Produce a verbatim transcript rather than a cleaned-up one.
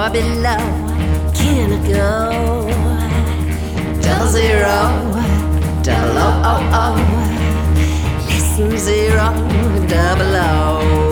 far below can I go? Double zero, double O, O, O, less than zero, double O.